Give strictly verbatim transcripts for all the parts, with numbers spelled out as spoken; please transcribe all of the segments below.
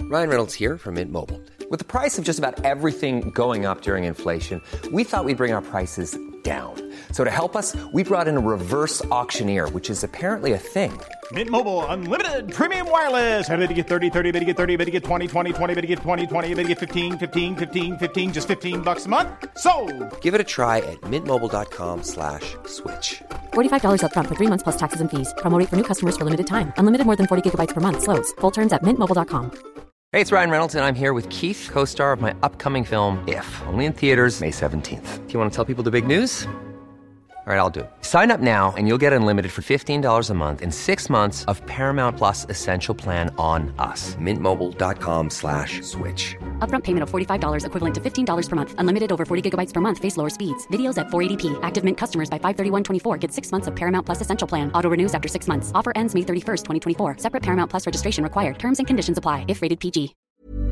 Ryan Reynolds here from Mint Mobile. With the price of just about everything going up during inflation, we thought we'd bring our prices down. So to help us, we brought in a reverse auctioneer, which is apparently a thing. Mint Mobile Unlimited Premium Wireless. How to get thirty, thirty, how to get thirty, how to get twenty, twenty, twenty, how to get twenty, twenty, how to get fifteen, fifteen, fifteen, fifteen, just fifteen bucks a month? Sold! Give it a try at mintmobile.com slash switch. forty-five dollars up front for three months plus taxes and fees. Promo rate for new customers for limited time. Unlimited more than forty gigabytes per month. Slows full terms at mint mobile dot com. Hey, it's Ryan Reynolds, and I'm here with Keith, co-star of my upcoming film, If, only in theaters May seventeenth. Do you want to tell people the big news? All right, I'll do it. Sign up now and you'll get unlimited for fifteen dollars a month and six months of Paramount Plus Essential Plan on us. Mintmobile.com slash switch. Upfront payment of forty-five dollars equivalent to fifteen dollars per month. Unlimited over forty gigabytes per month. Face lower speeds. Videos at four eighty p. Active Mint customers by five thirty-one twenty-four get six months of Paramount Plus Essential Plan. Auto renews after six months. Offer ends May thirty-first, twenty twenty-four. Separate Paramount Plus registration required. Terms and conditions apply if rated P G.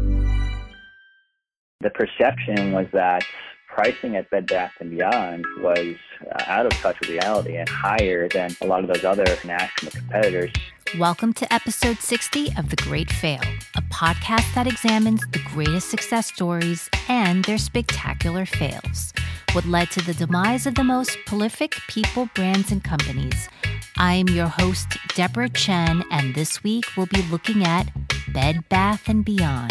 The perception was that pricing at Bed Bath and Beyond was uh, out of touch with reality and higher than a lot of those other national competitors. Welcome to episode sixty of The Great Fail, a podcast that examines the greatest success stories and their spectacular fails. What led to the demise of the most prolific people, brands, and companies. I'm your host, Deborah Chen, and this week we'll be looking at Bed Bath and Beyond.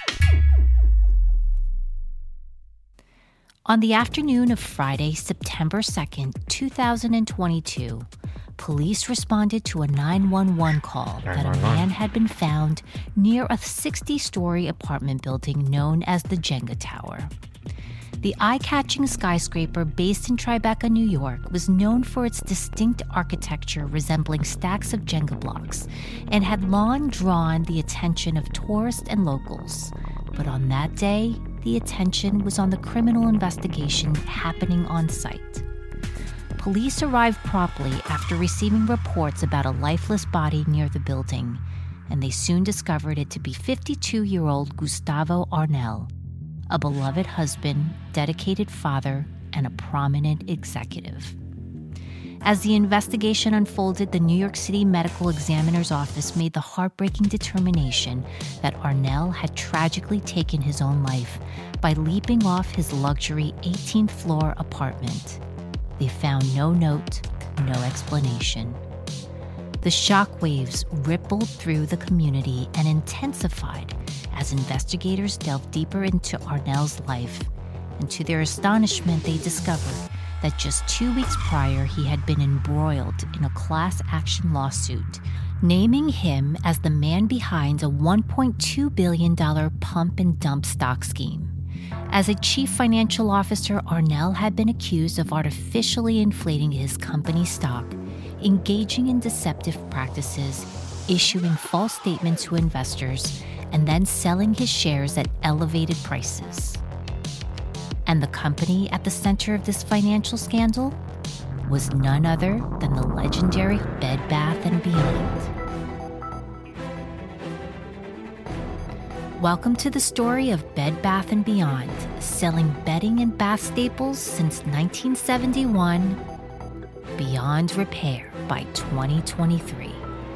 On the afternoon of Friday, September second, two thousand twenty-two, police responded to a nine one one call that a man had been found near a sixty-story apartment building known as the Jenga Tower. The eye-catching skyscraper based in Tribeca, New York, was known for its distinct architecture resembling stacks of Jenga blocks and had long drawn the attention of tourists and locals. But on that day, the attention was on the criminal investigation happening on site. Police arrived promptly after receiving reports about a lifeless body near the building, and they soon discovered it to be fifty-two-year-old Gustavo Arnel, a beloved husband, dedicated father, and a prominent executive. As the investigation unfolded, the New York City Medical Examiner's Office made the heartbreaking determination that Arnel had tragically taken his own life by leaping off his luxury eighteenth floor apartment. They found no note, no explanation. The shockwaves rippled through the community and intensified as investigators delved deeper into Arnel's life, and to their astonishment, they discovered that just two weeks prior, he had been embroiled in a class action lawsuit, naming him as the man behind a one point two billion dollars pump and dump stock scheme. As a chief financial officer, Arnel had been accused of artificially inflating his company's stock, engaging in deceptive practices, issuing false statements to investors, and then selling his shares at elevated prices. And the company at the center of this financial scandal was none other than the legendary Bed Bath and Beyond. Welcome to the story of Bed Bath and Beyond, selling bedding and bath staples since nineteen seventy-one, beyond repair by twenty twenty-three.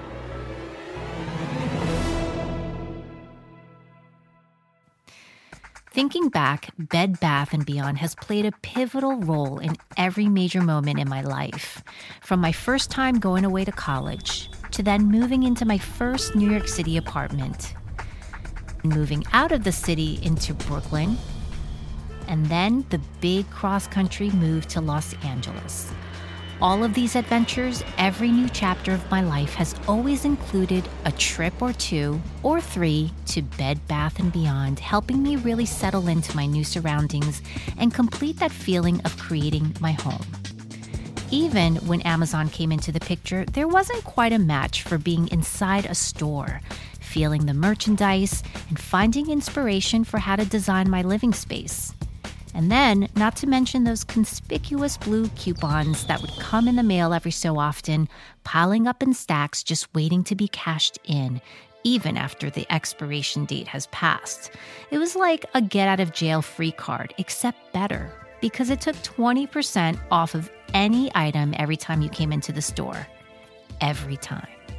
Thinking back, Bed Bath and Beyond has played a pivotal role in every major moment in my life. From my first time going away to college, to then moving into my first New York City apartment, moving out of the city into Brooklyn, and then the big cross-country move to Los Angeles. All of these adventures, every new chapter of my life has always included a trip or two or three to Bed Bath and Beyond, helping me really settle into my new surroundings and complete that feeling of creating my home. Even when Amazon came into the picture, there wasn't quite a match for being inside a store, feeling the merchandise, and finding inspiration for how to design my living space. And then, not to mention those conspicuous blue coupons that would come in the mail every so often, piling up in stacks just waiting to be cashed in, even after the expiration date has passed. It was like a get-out-of-jail-free card, except better, because it took twenty percent off of any item every time you came into the store. Every time.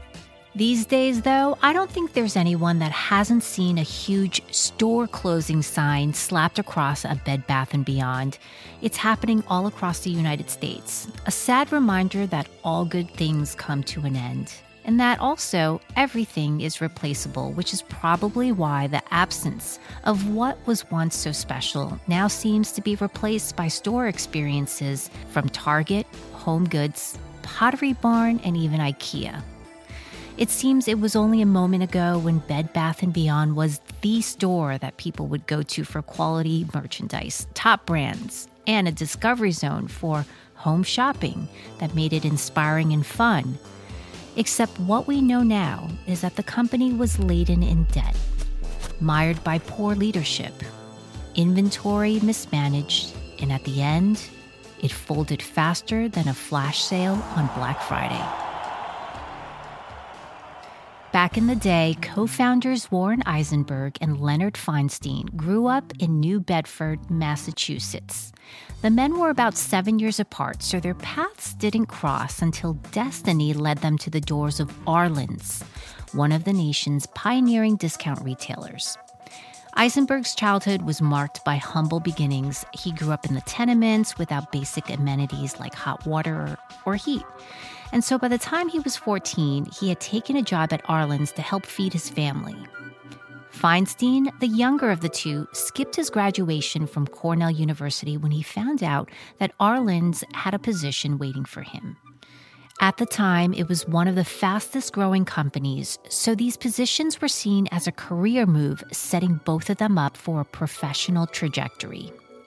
These days, though, I don't think there's anyone that hasn't seen a huge store closing sign slapped across a Bed Bath and Beyond. It's happening all across the United States. A sad reminder that all good things come to an end. And that also everything is replaceable, which is probably why the absence of what was once so special now seems to be replaced by store experiences from Target, Home Goods, Pottery Barn, and even IKEA. It seems it was only a moment ago when Bed Bath and Beyond was the store that people would go to for quality merchandise, top brands, and a discovery zone for home shopping that made it inspiring and fun. Except what we know now is that the company was laden in debt, mired by poor leadership, inventory mismanaged, and at the end, it folded faster than a flash sale on Black Friday. Back in the day, co-founders Warren Eisenberg and Leonard Feinstein grew up in New Bedford, Massachusetts. The men were about seven years apart, so their paths didn't cross until destiny led them to the doors of Arlen's, one of the nation's pioneering discount retailers. Eisenberg's childhood was marked by humble beginnings. He grew up in the tenements without basic amenities like hot water or, or heat. And so by the time he was fourteen, he had taken a job at Arlen's to help feed his family. Feinstein, the younger of the two, skipped his graduation from Cornell University when he found out that Arlen's had a position waiting for him. At the time, it was one of the fastest growing companies, so these positions were seen as a career move, setting both of them up for a professional trajectory.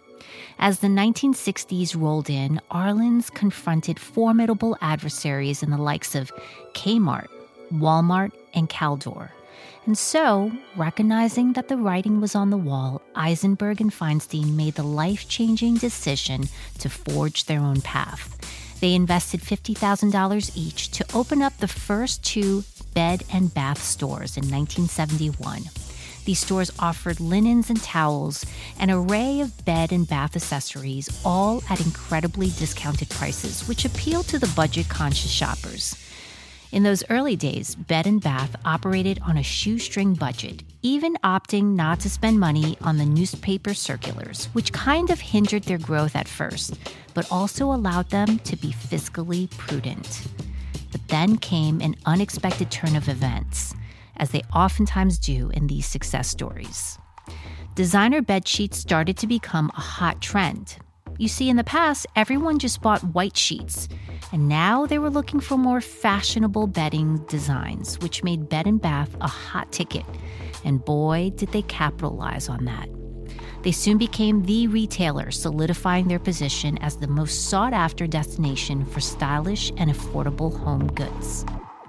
As the nineteen sixties rolled in, Arlen's confronted formidable adversaries in the likes of Kmart, Walmart, and Caldor. And so, recognizing that the writing was on the wall, Eisenberg and Feinstein made the life-changing decision to forge their own path. They invested fifty thousand dollars each to open up the first two bed and bath stores in nineteen seventy-one. These stores offered linens and towels, an array of bed and bath accessories, all at incredibly discounted prices, which appealed to the budget-conscious shoppers. In those early days, Bed and Bath operated on a shoestring budget, even opting not to spend money on the newspaper circulars, which kind of hindered their growth at first, but also allowed them to be fiscally prudent. But then came an unexpected turn of events, as they oftentimes do in these success stories. Designer bedsheets started to become a hot trend. You see, in the past, everyone just bought white sheets, and now they were looking for more fashionable bedding designs, which made Bed and Bath a hot ticket. And boy, did they capitalize on that. They soon became the retailer, solidifying their position as the most sought-after destination for stylish and affordable home goods.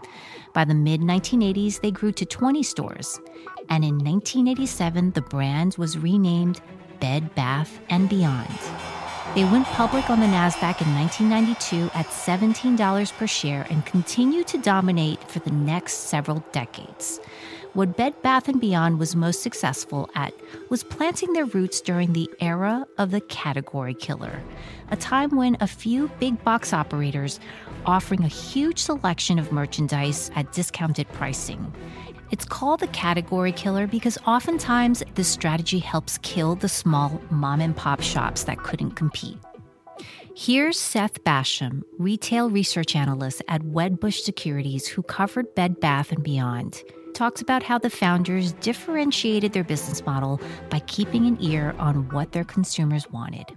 By the mid nineteen eighties, they grew to twenty stores, and in nineteen eighty-seven, the brand was renamed Bed Bath and Beyond. They went public on the NASDAQ in nineteen ninety-two at seventeen dollars per share and continued to dominate for the next several decades. What Bed Bath and Beyond was most successful at was planting their roots during the era of the category killer, a time when a few big box operators offering a huge selection of merchandise at discounted pricing. It's called the category killer because oftentimes this strategy helps kill the small mom-and-pop shops that couldn't compete. Here's Seth Basham, retail research analyst at Wedbush Securities, who covered Bed Bath and Beyond. Talks about how the founders differentiated their business model by keeping an ear on what their consumers wanted.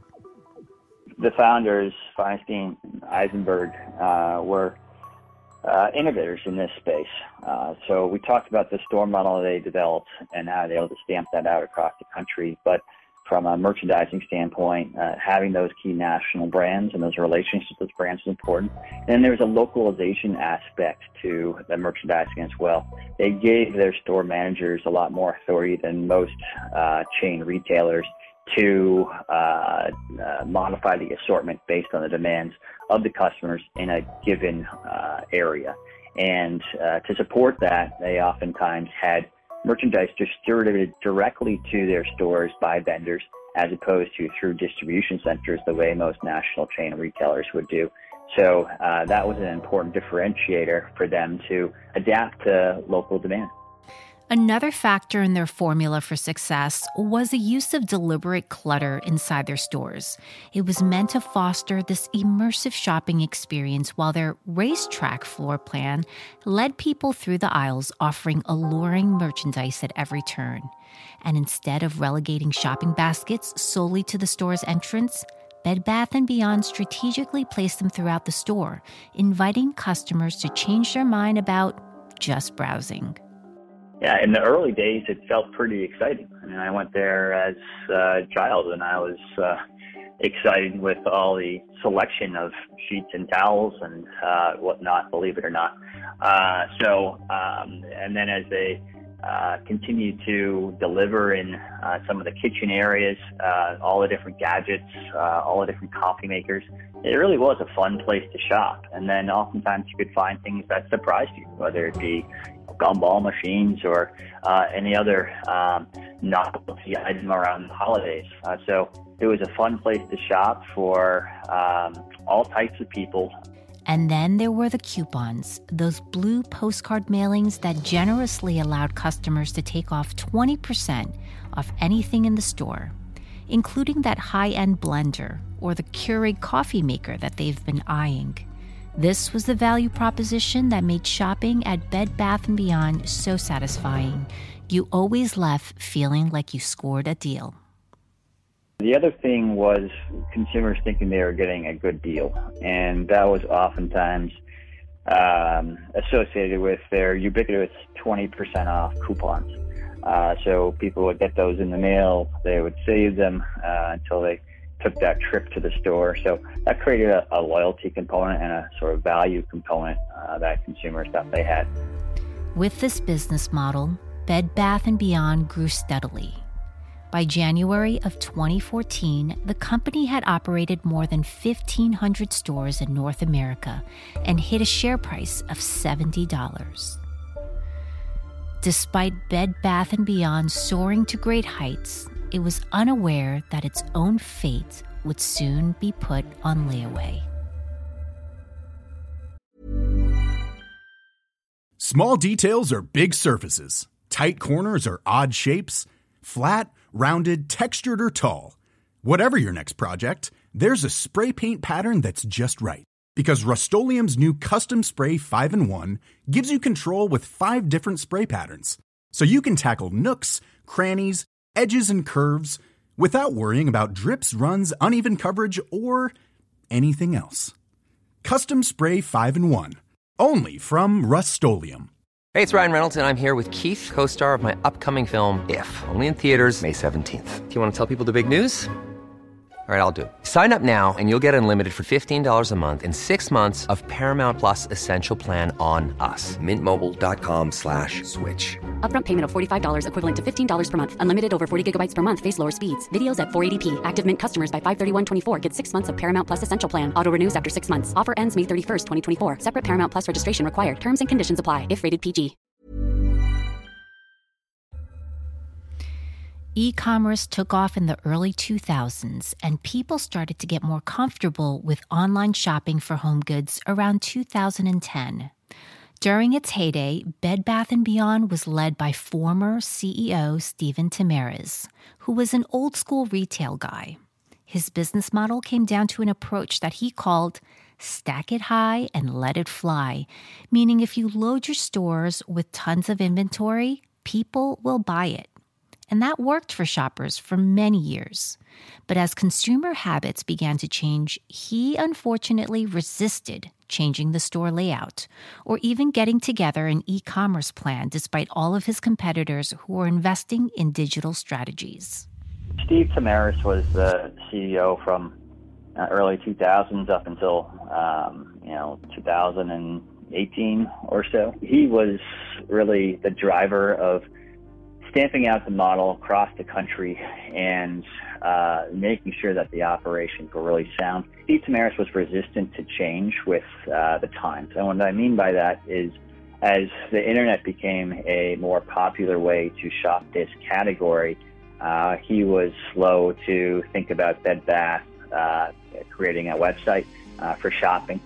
The founders, Feinstein and Eisenberg, uh, were uh, innovators in this space. Uh, so we talked about the store model they developed and how they were able to stamp that out across the country. But from a merchandising standpoint, uh, having those key national brands and those relationships with those brands is important. And then there's a localization aspect to the merchandising as well. They gave their store managers a lot more authority than most uh, chain retailers to uh, uh, modify the assortment based on the demands of the customers in a given uh, area. And uh, to support that, they oftentimes had merchandise distributed directly to their stores by vendors as opposed to through distribution centers the way most national chain retailers would do. So uh, that was an important differentiator for them to adapt to local demand. Another factor in their formula for success was the use of deliberate clutter inside their stores. It was meant to foster this immersive shopping experience, while their racetrack floor plan led people through the aisles, offering alluring merchandise at every turn. And instead of relegating shopping baskets solely to the store's entrance, Bed Bath and Beyond strategically placed them throughout the store, inviting customers to change their mind about just browsing. Yeah, in the early days, it felt pretty exciting. I mean, I went there as a child, and I was uh, excited with all the selection of sheets and towels and uh, whatnot, believe it or not. Uh, so, um, and then as they uh, continued to deliver in uh, some of the kitchen areas, uh, all the different gadgets, uh, all the different coffee makers, it really was a fun place to shop. And then oftentimes you could find things that surprised you, whether it be gumball machines or uh, any other um, novelty item around the holidays. Uh, so it was a fun place to shop for um, all types of people. And then there were the coupons, those blue postcard mailings that generously allowed customers to take off twenty percent off anything in the store, including that high-end blender or the Keurig coffee maker that they've been eyeing. This was the value proposition that made shopping at Bed Bath and Beyond so satisfying. You always left feeling like you scored a deal. The other thing was consumers thinking they were getting a good deal, and that was oftentimes um, associated with their ubiquitous twenty percent off coupons. Uh, so people would get those in the mail, they would save them uh, until they took that trip to the store. So that created a, a loyalty component and a sort of value component uh, that consumers thought they had. With this business model, Bed Bath and Beyond grew steadily. By January of twenty fourteen, the company had operated more than fifteen hundred stores in North America and hit a share price of seventy dollars. Despite Bed Bath and Beyond soaring to great heights, it was unaware that its own fate would soon be put on layaway. Small details are big surfaces. Tight corners are odd shapes. Flat, rounded, textured, or tall. Whatever your next project, there's a spray paint pattern that's just right. Because Rust-Oleum's new Custom Spray five in one gives you control with five different spray patterns. So you can tackle nooks, crannies, edges, and curves without worrying about drips, runs, uneven coverage, or anything else. Custom Spray five in one. Only from Rust-Oleum. Hey, it's Ryan Reynolds, and I'm here with Keith, co-star of my upcoming film, If, only in theaters May seventeenth. Do you want to tell people the big news? All right, I'll do it. Sign up now and you'll get unlimited for fifteen dollars a month and six months of Paramount Plus Essential Plan on us. Mint Mobile dot com slash switch. Upfront payment of forty-five dollars equivalent to fifteen dollars per month. Unlimited over forty gigabytes per month. Face lower speeds. Videos at four eighty p. Active Mint customers by five thirty-one twenty-four get six months of Paramount Plus Essential Plan. Auto renews after six months. Offer ends May thirty-first, twenty twenty-four. Separate Paramount Plus registration required. Terms and conditions apply if rated P G. E-commerce took off in the early two thousands, and people started to get more comfortable with online shopping for home goods around two thousand ten. During its heyday, Bed Bath and Beyond was led by former C E O Stephen Tamaris, who was an old-school retail guy. His business model came down to an approach that he called stack it high and let it fly, meaning if you load your stores with tons of inventory, people will buy it. And that worked for shoppers for many years. But as consumer habits began to change, he unfortunately resisted changing the store layout or even getting together an e-commerce plan despite all of his competitors who were investing in digital strategies. Steve Tamaris was the C E O from uh, early two thousands up until um, you know two thousand eighteen or so. He was really the driver of stamping out the model across the country and uh, making sure that the operations were really sound. Steve Tamaris was resistant to change with uh, the times. And what I mean by that is as the internet became a more popular way to shop this category, uh, he was slow to think about Bed Bath uh, creating a website uh, for shopping.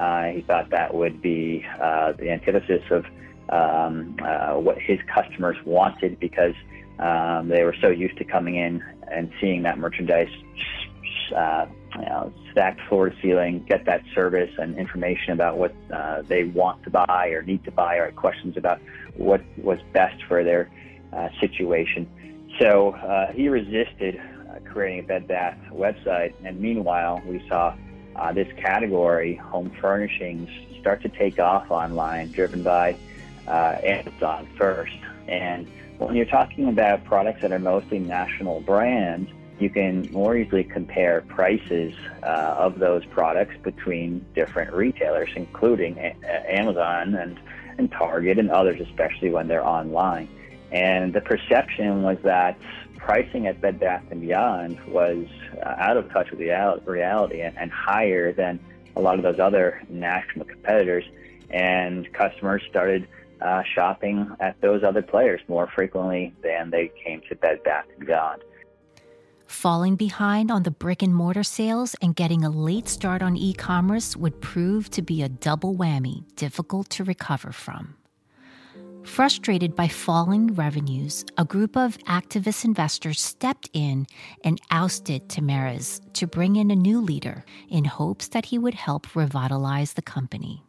Uh, he thought that would be uh, the antithesis of um, uh, what his customers wanted, because um, they were so used to coming in and seeing that merchandise uh, you know, stacked floor to ceiling, get that service and information about what uh, they want to buy or need to buy, or questions about what was best for their uh, situation. So uh, he resisted uh, creating a Bed Bath website, and meanwhile we saw uh, this category, home furnishings, start to take off online, driven by uh, Amazon first. And when you're talking about products that are mostly national brands, you can more easily compare prices uh, of those products between different retailers, including a- Amazon and, and Target and others, especially when they're online. And the perception was that pricing at Bed Bath and Beyond was uh, out of touch with real- reality and, and higher than a lot of those other national competitors. And customers started uh, shopping at those other players more frequently than they came to Bed Bath and Beyond. Falling behind on the brick and mortar sales and getting a late start on e-commerce would prove to be a double whammy difficult to recover from. Frustrated by falling revenues, a group of activist investors stepped in and ousted Tamariz to bring in a new leader in hopes that he would help revitalize the company.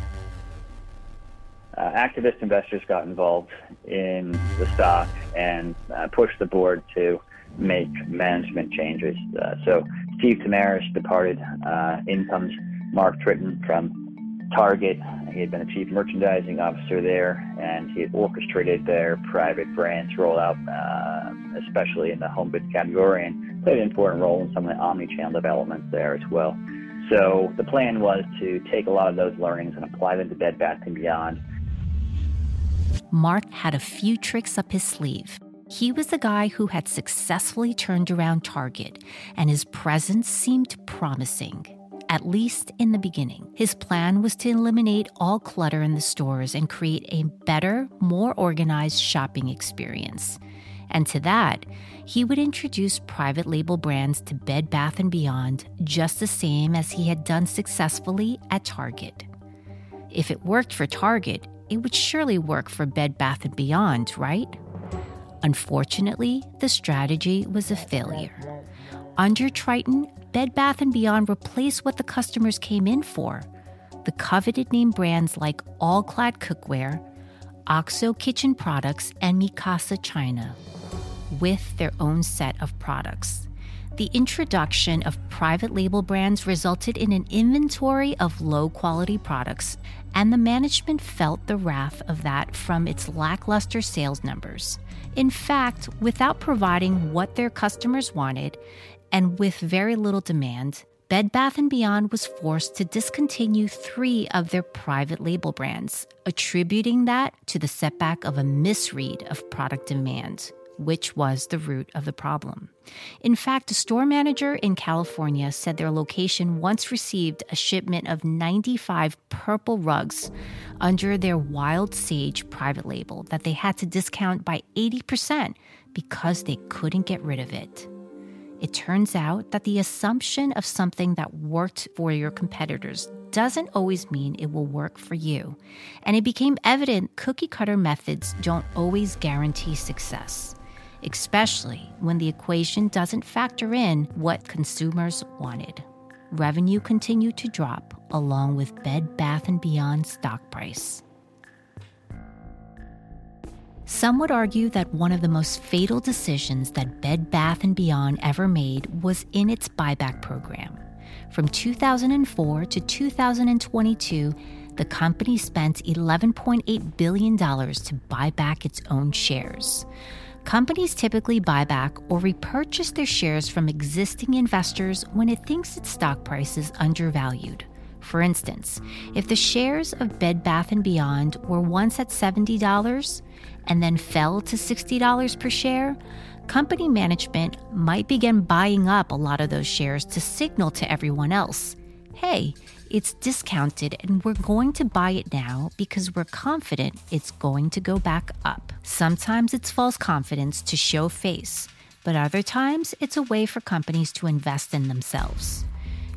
Uh, activist investors got involved in the stock and uh, pushed the board to make management changes. Uh, so Steve Tamariz departed. Uh, in comes Mark Tritton from Target. He had been a chief merchandising officer there, and he had orchestrated their private brands rollout, uh, especially in the home goods category, and played an important role in some of the omni-channel developments there as well. So the plan was to take a lot of those learnings and apply them to Bed Bath and Beyond. Mark had a few tricks up his sleeve. He was the guy who had successfully turned around Target, and his presence seemed promising, at least in the beginning. His plan was to eliminate all clutter in the stores and create a better, more organized shopping experience. And to that, he would introduce private label brands to Bed Bath and Beyond, just the same as he had done successfully at Target. If it worked for Target, it would surely work for Bed Bath and Beyond, right? Unfortunately, the strategy was a failure. Under Triton, Bed Bath and Beyond replaced what the customers came in for: the coveted name brands like All Clad Cookware, Oxo Kitchen Products, and Mikasa China, with their own set of products. The introduction of private label brands resulted in an inventory of low-quality products, and the management felt the wrath of that from its lackluster sales numbers. In fact, without providing what their customers wanted, and with very little demand, Bed Bath and Beyond was forced to discontinue three of their private label brands, attributing that to the setback of a misread of product demand, which was the root of the problem. In fact, a store manager in California said their location once received a shipment of ninety-five purple rugs under their Wild Sage private label that they had to discount by eighty percent because they couldn't get rid of it. It turns out that the assumption of something that worked for your competitors doesn't always mean it will work for you. And it became evident cookie-cutter methods don't always guarantee success, especially when the equation doesn't factor in what consumers wanted. Revenue continued to drop along with Bed Bath and Beyond stock price. Some would argue that one of the most fatal decisions that Bed Bath and Beyond ever made was in its buyback program. From two thousand four to two thousand twenty-two, the company spent eleven point eight billion dollars to buy back its own shares. Companies typically buy back or repurchase their shares from existing investors when it thinks its stock price is undervalued. For instance, if the shares of Bed Bath and Beyond were once at seventy dollars and then fell to sixty dollars per share, company management might begin buying up a lot of those shares to signal to everyone else, hey, it's discounted and we're going to buy it now because we're confident it's going to go back up. Sometimes it's false confidence to show face, but other times it's a way for companies to invest in themselves.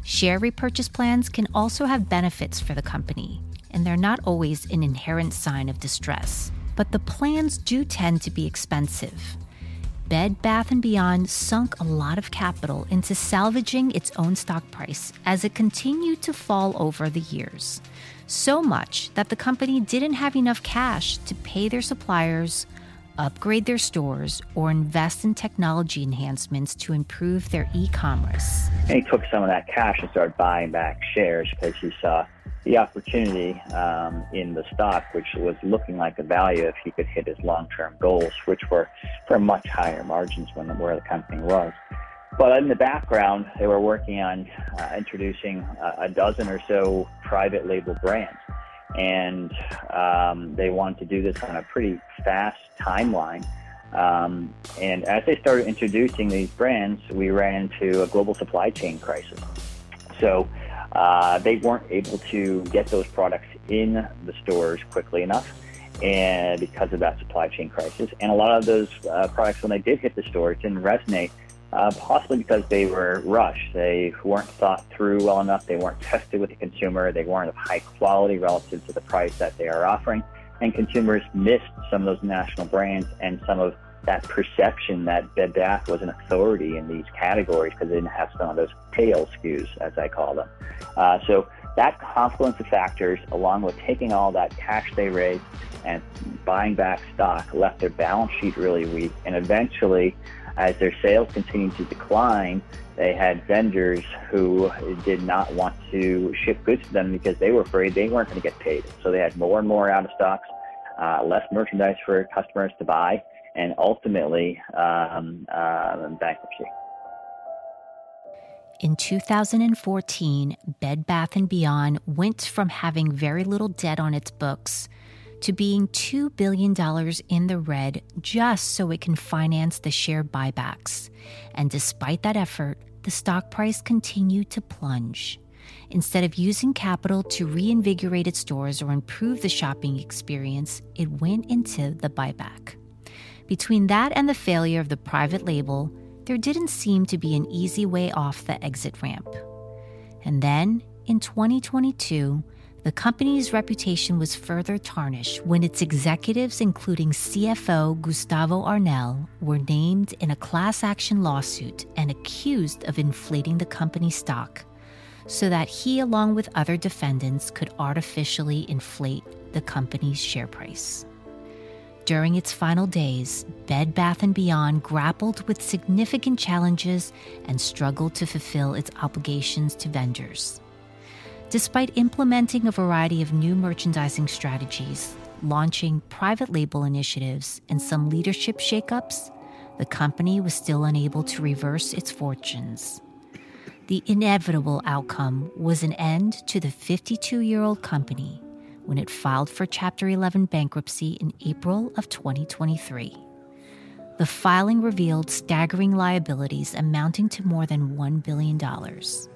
Share repurchase plans can also have benefits for the company, and they're not always an inherent sign of distress. But the plans do tend to be expensive. Bed Bath and Beyond sunk a lot of capital into salvaging its own stock price as it continued to fall over the years. So much that the company didn't have enough cash to pay their suppliers, upgrade their stores, or invest in technology enhancements to improve their e-commerce. And he took some of that cash and started buying back shares because he saw the opportunity um, in the stock, which was looking like a value if he could hit his long-term goals, which were for much higher margins than where the company was. But in the background, they were working on uh, introducing uh, a dozen or so private label brands. And um, they wanted to do this on a pretty fast timeline. Um, and as they started introducing these brands, we ran into a global supply chain crisis. So uh, they weren't able to get those products in the stores quickly enough, and because of that supply chain crisis. And a lot of those uh, products, when they did hit the stores, didn't resonate. Uh, possibly because they were rushed. They weren't thought through well enough. They weren't tested with the consumer. They weren't of high quality relative to the price that they are offering. And consumers missed some of those national brands and some of that perception that Bed Bath was an authority in these categories because they didn't have some of those tail S K Us, as I call them. Uh, so that confluence of factors, along with taking all that cash they raised and buying back stock, left their balance sheet really weak. And eventually, as their sales continued to decline, they had vendors who did not want to ship goods to them because they were afraid they weren't going to get paid. So they had more and more out of stocks, uh, less merchandise for customers to buy, and ultimately um, uh, bankruptcy. In two thousand fourteen, Bed Bath and Beyond went from having very little debt on its books to being two billion dollars in the red just so it can finance the share buybacks. And despite that effort, the stock price continued to plunge. Instead of using capital to reinvigorate its stores or improve the shopping experience, it went into the buyback. Between that and the failure of the private label, there didn't seem to be an easy way off the exit ramp. And then, in twenty twenty-two, the company's reputation was further tarnished when its executives, including C F O Gustavo Arnel, were named in a class action lawsuit and accused of inflating the company's stock so that he, along with other defendants, could artificially inflate the company's share price. During its final days, Bed Bath and Beyond grappled with significant challenges and struggled to fulfill its obligations to vendors. Despite implementing a variety of new merchandising strategies, launching private label initiatives, and some leadership shakeups, the company was still unable to reverse its fortunes. The inevitable outcome was an end to the fifty-two-year-old company when it filed for Chapter eleven bankruptcy in April of twenty twenty-three. The filing revealed staggering liabilities amounting to more than one billion dollars.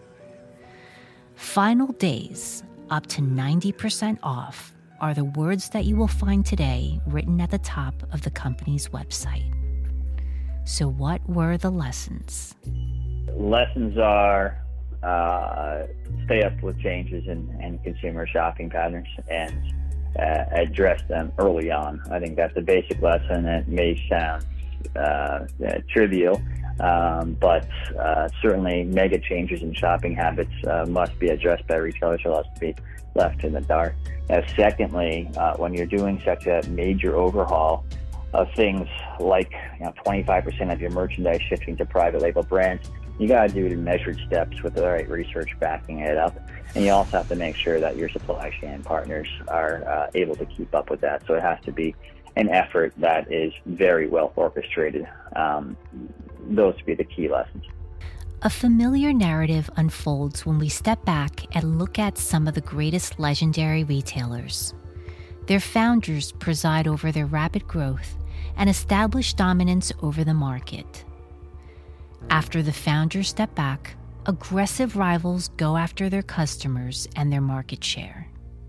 Final days, up to ninety percent off, are the words that you will find today written at the top of the company's website. So what were the lessons? Lessons are uh, stay up with changes in, in consumer shopping patterns and uh, address them early on. I think that's a basic lesson. It may sound uh, uh, trivial, Um, but uh, certainly mega changes in shopping habits uh, must be addressed by retailers or else to be left in the dark. Now, secondly, uh, when you're doing such a major overhaul of things like you know, twenty-five percent of your merchandise shifting to private label brands, you got to do it in measured steps with the right research backing it up. And you also have to make sure that your supply chain partners are uh, able to keep up with that. So it has to be an effort that is very well orchestrated. Um, those would be the key lessons. A familiar narrative unfolds when we step back and look at some of the greatest legendary retailers. Their founders preside over their rapid growth and establish dominance over the market. After the founders step back, aggressive rivals go after their customers and their market share.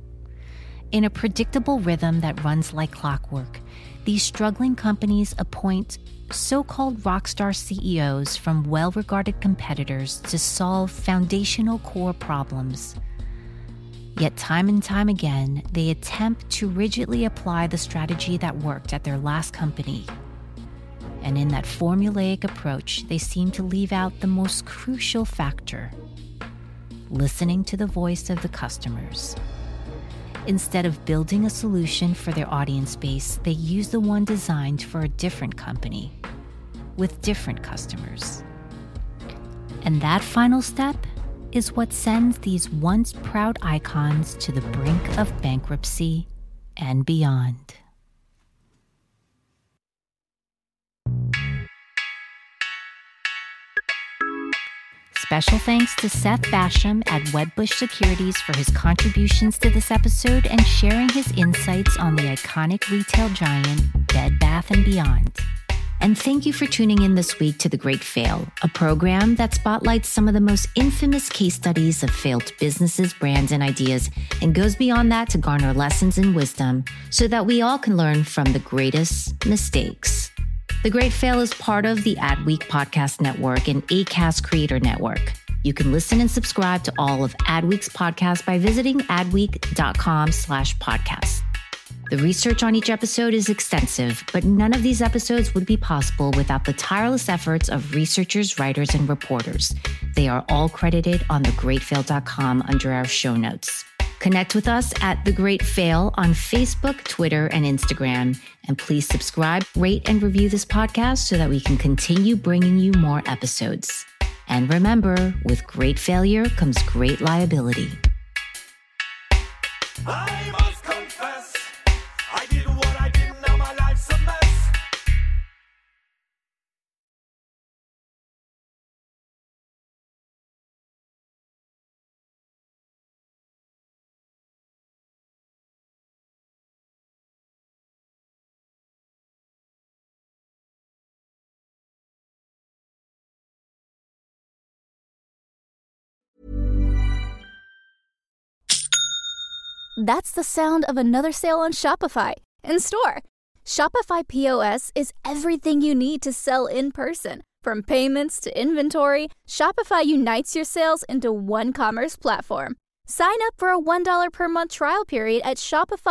In a predictable rhythm that runs like clockwork, these struggling companies appoint so-called rock star C E Os from well-regarded competitors to solve foundational core problems. Yet time and time again, they attempt to rigidly apply the strategy that worked at their last company. And in that formulaic approach, they seem to leave out the most crucial factor: listening to the voice of the customers. Instead of building a solution for their audience base, they use the one designed for a different company, with different customers. And that final step is what sends these once proud icons to the brink of bankruptcy and beyond. Special thanks to Seth Basham at Wedbush Securities for his contributions to this episode and sharing his insights on the iconic retail giant Bed Bath and Beyond. And thank you for tuning in this week to The Great Fail, a program that spotlights some of the most infamous case studies of failed businesses, brands, and ideas, and goes beyond that to garner lessons and wisdom so that we all can learn from the greatest mistakes. The Great Fail is part of the Adweek Podcast Network and Acast Creator Network. You can listen and subscribe to all of Adweek's podcasts by visiting adweek.com slash podcast. The research on each episode is extensive, but none of these episodes would be possible without the tireless efforts of researchers, writers, and reporters. They are all credited on the great fail dot com under our show notes. Connect with us at The Great Fail on Facebook, Twitter, and Instagram. And please subscribe, rate, and review this podcast so that we can continue bringing you more episodes. And remember, with great failure comes great liability. I must confess, I did what I did, now my life's a mess. That's the sound of another sale on Shopify in store. Shopify P O S is everything you need to sell in person. From payments to inventory, Shopify unites your sales into one commerce platform. Sign up for a one dollar per month trial period at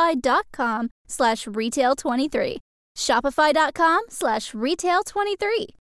shopify.com slash retail23. Shopify.com slash retail23.